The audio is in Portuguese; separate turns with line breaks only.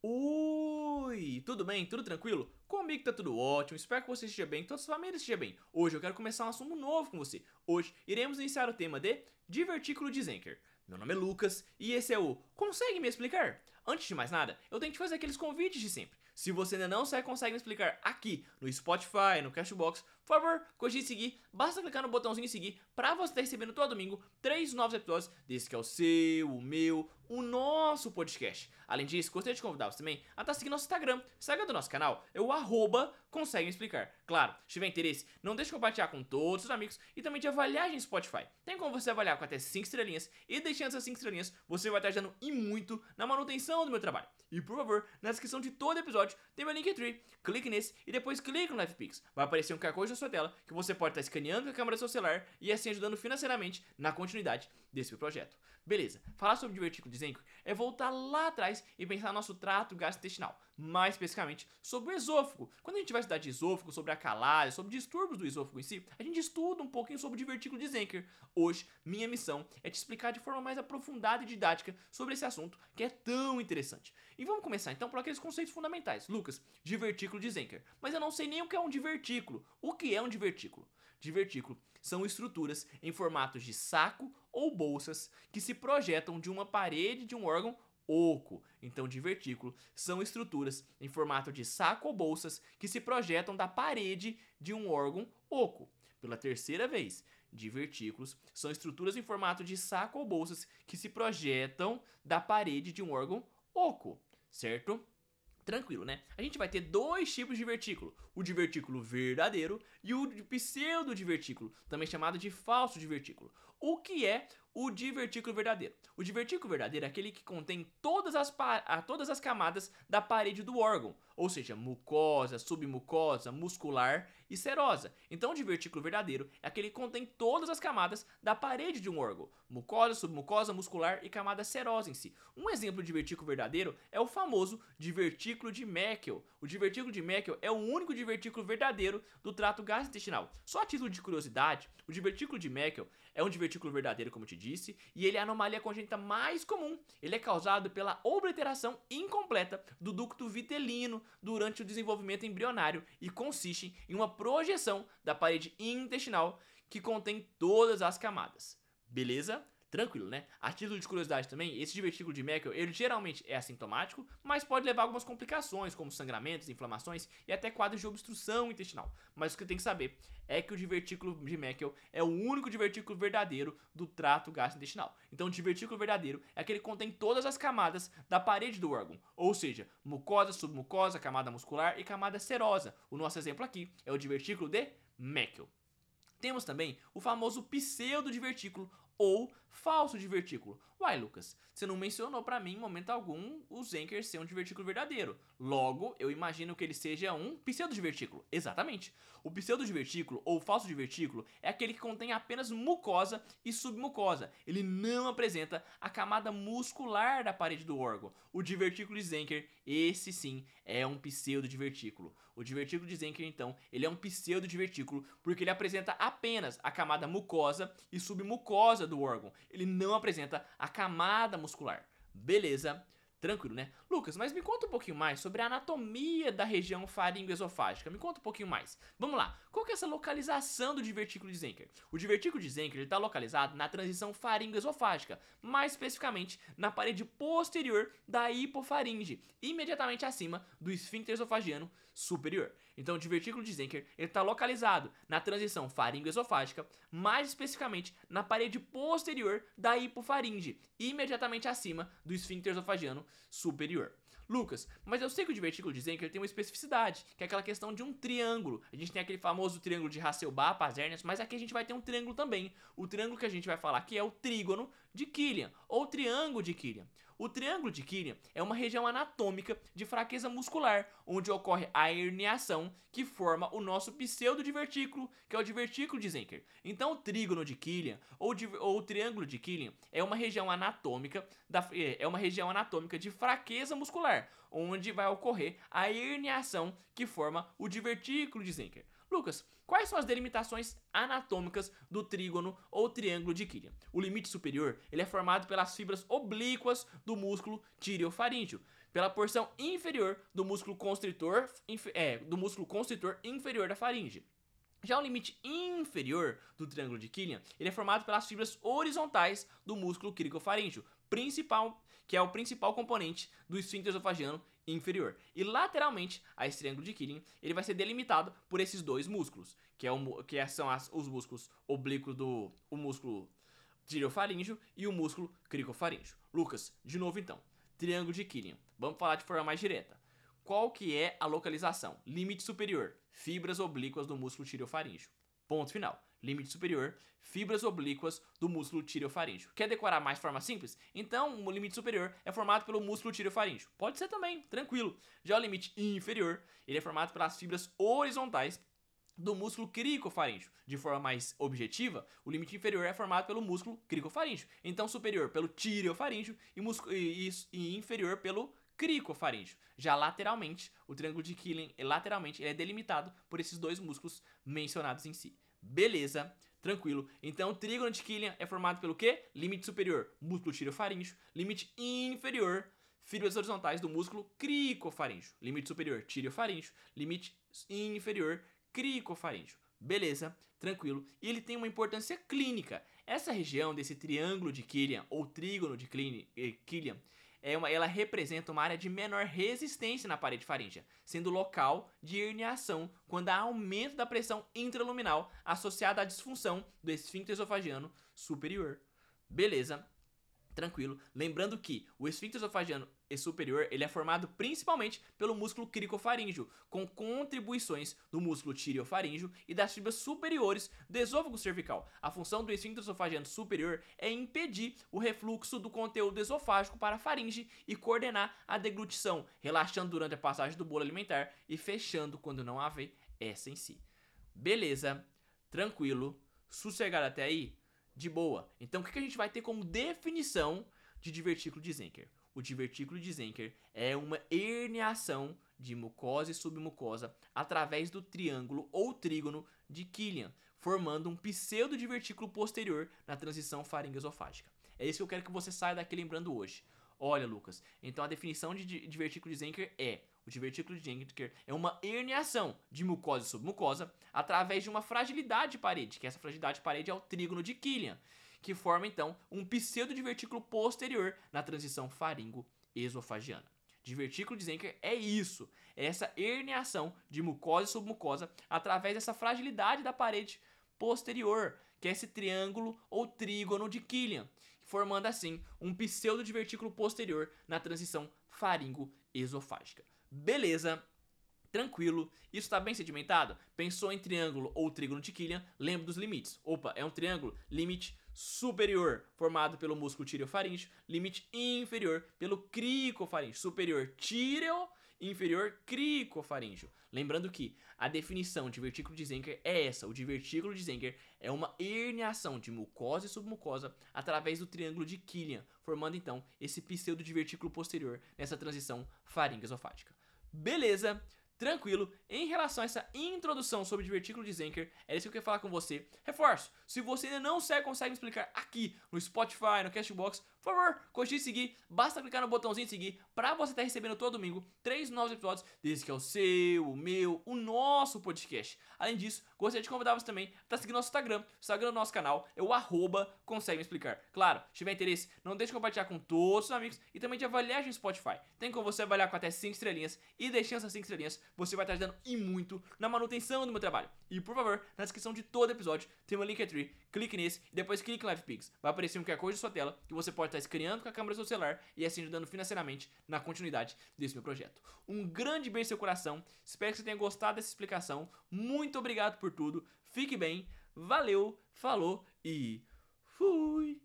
Oi, tudo bem? Tudo tranquilo? Comigo tá tudo ótimo, espero que você esteja bem, que toda a sua família esteja bem. Hoje eu quero começar um assunto novo com você. Hoje iremos iniciar o tema de divertículo de Zenker. Meu nome é Lucas e esse é o Consegue me explicar? Antes de mais nada, eu tenho que fazer aqueles convites de sempre. Se você ainda não consegue me explicar aqui no Spotify, no Cashbox, por favor, cogite seguir, basta clicar no botãozinho seguir para você estar recebendo todo domingo 3 novos episódios desse que é o seu, o meu, o nosso podcast. Além disso, gostaria de convidar você também a estar seguindo nosso Instagram. Instagram do nosso canal é o Consegue Me Explicar. Claro, se tiver interesse, não deixe de compartilhar com todos os seus amigos e também de avaliar a gente no Spotify. Tem como você avaliar com até 5 estrelinhas e deixando essas 5 estrelinhas, você vai estar ajudando e muito na manutenção do meu trabalho. E por favor, na descrição de todo episódio tem meu Linktree. Clique nesse e depois clique no LivePix. Vai aparecer um QR Code na sua tela que você pode estar escaneando com a câmera do seu celular e assim ajudando financeiramente na continuidade desse projeto. Beleza, falar sobre divertículo de Zenker é voltar lá atrás e pensar no nosso trato gastrointestinal, mais especificamente sobre o esôfago. Quando a gente vai estudar de esôfago, sobre a calase, sobre distúrbios do esôfago em si, a gente estuda um pouquinho sobre o divertículo de Zenker. Hoje, minha missão é te explicar de forma mais aprofundada e didática sobre esse assunto que é tão interessante. E vamos começar então por aqueles conceitos fundamentais. Lucas, divertículo de Zenker. Mas eu não sei nem o que é um divertículo. O que é um divertículo? Divertículo são estruturas em formatos de saco ou bolsas que se projetam de uma parede de um órgão oco. Então, divertículo são estruturas em formato de saco ou bolsas que se projetam da parede de um órgão oco. Pela terceira vez, divertículos são estruturas em formato de saco ou bolsas que se projetam da parede de um órgão oco, certo? Tranquilo, né? A gente vai ter dois tipos de divertículo, o divertículo verdadeiro e o pseudodivertículo, também chamado de falso divertículo. O que é o divertículo verdadeiro? O divertículo verdadeiro é aquele que contém todas as camadas da parede do órgão, ou seja, mucosa, submucosa, muscular e serosa. Então, o divertículo verdadeiro é aquele que contém todas as camadas da parede de um órgão, mucosa, submucosa, muscular e camada serosa em si. Um exemplo de divertículo verdadeiro é o famoso divertículo de Meckel. O divertículo de Meckel é o único divertículo verdadeiro do trato gastrointestinal. Só a título de curiosidade, o divertículo de Meckel é um divertículo verdadeiro, como eu te disse, e ele é a anomalia congênita mais comum. Ele é causado pela obliteração incompleta do ducto vitelino durante o desenvolvimento embrionário e consiste em uma projeção da parede intestinal que contém todas as camadas. Beleza? Tranquilo, né? A título de curiosidade também, esse divertículo de Meckel, ele geralmente é assintomático, mas pode levar a algumas complicações, como sangramentos, inflamações e até quadros de obstrução intestinal. Mas o que você tem que saber é que o divertículo de Meckel é o único divertículo verdadeiro do trato gastrointestinal. Então, o divertículo verdadeiro é aquele que contém todas as camadas da parede do órgão, ou seja, mucosa, submucosa, camada muscular e camada serosa. O nosso exemplo aqui é o divertículo de Meckel. Temos também o famoso pseudodivertículo ou falso divertículo. Uai, Lucas, você não mencionou pra mim em momento algum o Zenker ser um divertículo verdadeiro. Logo, eu imagino que ele seja um pseudodivertículo. Exatamente. O pseudodivertículo ou falso divertículo é aquele que contém apenas mucosa e submucosa. Ele não apresenta a camada muscular da parede do órgão. O divertículo de Zenker, esse sim, é um pseudodivertículo. O divertículo de Zenker, então, ele é um pseudodivertículo porque ele apresenta apenas a camada mucosa e submucosa do órgão. Ele não apresenta a camada muscular. Beleza? Tranquilo, né? Lucas, mas me conta um pouquinho mais sobre a anatomia da região faringoesofágica. Me conta um pouquinho mais. Vamos lá. Qual que é essa localização do divertículo de Zenker? O divertículo de Zenker está localizado na transição faringoesofágica, mais especificamente na parede posterior da hipofaringe, imediatamente acima do esfíncter esofagiano superior. Então, o divertículo de Zenker está localizado na transição faringoesofágica, mais especificamente na parede posterior da hipofaringe, imediatamente acima do esfíncter esofagiano superior. Lucas, mas eu sei que o divertículo de Zenker tem uma especificidade, que é aquela questão de um triângulo. A gente tem aquele famoso triângulo de Hasselbalch, Pazernias, mas aqui a gente vai ter um triângulo também. O triângulo que a gente vai falar aqui é o trígono de Killian, ou triângulo de Killian. O triângulo de Killian é uma região anatômica de fraqueza muscular, onde ocorre a herniação que forma o nosso pseudodivertículo, que é o divertículo de Zenker. Então, o trígono de Killian ou o triângulo de Killian é uma região anatômica de fraqueza muscular, onde vai ocorrer a herniação que forma o divertículo de Zenker. Lucas, quais são as delimitações anatômicas do trígono ou triângulo de Killian? O limite superior ele é formado pelas fibras oblíquas do músculo tireofaríngeo. pela porção inferior do músculo constritor, inferior da faringe. Já o limite inferior do triângulo de Killian, ele é formado pelas fibras horizontais do músculo cricofaríngeo, que é o principal componente do esfíncter esofagiano inferior. E lateralmente a esse triângulo de Killian, ele vai ser delimitado por esses dois músculos, são os músculos oblíquos do músculo tireofaríngeo e o músculo cricofaríngeo. Lucas, de novo então, triângulo de Killian. Vamos falar de forma mais direta. Qual que é a localização? Limite superior, fibras oblíquas do músculo tireofaríngeo. Ponto final. Limite superior, fibras oblíquas do músculo tireofaríngeo. Quer decorar mais de forma simples? Então, o limite superior é formado pelo músculo tireofaríngeo. Pode ser também, tranquilo. Já o limite inferior, ele é formado pelas fibras horizontais do músculo cricofaríngeo. De forma mais objetiva, o limite inferior é formado pelo músculo cricofaríngeo. Então, superior pelo tireofaríngeo e inferior pelo cricofaríngeo. Já lateralmente, o triângulo de Killian ele é delimitado por esses dois músculos mencionados em si. Beleza, tranquilo. Então, o trígono de Killian é formado pelo quê? Limite superior, músculo tireofaríngeo. Limite inferior, fibras horizontais do músculo cricofaríngeo. Limite superior, tireofaríngeo. Limite inferior, cricofaríngeo. Beleza, tranquilo. E ele tem uma importância clínica. Essa região desse triângulo de Killian, ou trígono de Killian, ela representa uma área de menor resistência na parede faríngea, sendo local de herniação quando há aumento da pressão intraluminal associada à disfunção do esfíncter esofagiano superior. Beleza, tranquilo. Lembrando que o esfíncter esofagiano superior ele é formado principalmente pelo músculo cricofaríngeo, com contribuições do músculo tireofaríngeo e das fibras superiores do esôfago cervical. A função do esfíncter esofagiano superior é impedir o refluxo do conteúdo esofágico para a faringe e coordenar a deglutição, relaxando durante a passagem do bolo alimentar e fechando quando não haver essa em si. Beleza, tranquilo, sossegado até aí? De boa. Então o que a gente vai ter como definição de divertículo de Zenker? O divertículo de Zenker é uma herniação de mucosa e submucosa através do triângulo ou trígono de Killian, formando um pseudodivertículo posterior na transição faringoesofágica. É isso que eu quero que você saia daqui lembrando hoje. Olha, Lucas, então a definição de divertículo de Zenker é: o divertículo de Zenker é uma herniação de mucosa e submucosa através de uma fragilidade de parede, que essa fragilidade de parede é o trígono de Killian, que forma então um pseudodivertículo posterior na transição faringo-esofagiana. Divertículo de Zenker é isso, é essa herniação de mucosa e submucosa através dessa fragilidade da parede posterior, que é esse triângulo ou trígono de Killian, formando assim um pseudodivertículo posterior na transição faringo-esofágica. Beleza, tranquilo, isso está bem sedimentado? Pensou em triângulo ou trígono de Killian, lembra dos limites. Opa, é um triângulo, limite superior formado pelo músculo tireofaríngeo, limite inferior pelo cricofaríngeo, superior tireo, inferior cricofaríngeo. Lembrando que a definição de divertículo de Zenker é essa: o divertículo de Zenker é uma herniação de mucosa e submucosa através do triângulo de Killian, formando então esse pseudodivertículo posterior nessa transição faringoesofágica. Beleza, tranquilo. Em relação a essa introdução sobre o divertículo de Zenker, é isso que eu quero falar com você. Reforço, se você ainda não consegue me explicar aqui no Spotify, no Castbox, por favor, continue a seguir. Basta clicar no botãozinho de seguir para você estar recebendo todo domingo 3 novos episódios, desde que é o seu, o meu, o nosso podcast. Além disso, gostaria de convidar você também a estar seguindo nosso Instagram. O Instagram do nosso canal é o @consegue me explicar. Claro, se tiver interesse, não deixe de compartilhar com todos os amigos e também de avaliar a gente no Spotify. Tem como você avaliar com até 5 estrelinhas e deixando essas 5 estrelinhas, você vai estar ajudando e muito na manutenção do meu trabalho. E por favor, na descrição de todo episódio tem uma Linktree, clique nesse e depois clique em LivePix. Vai aparecer um QR Code na sua tela que você pode estar escaneando com a câmera do seu celular e assim ajudando financeiramente na continuidade desse meu projeto. Um grande beijo no seu coração, espero que você tenha gostado dessa explicação. Muito obrigado por tudo, fique bem, valeu, falou e fui!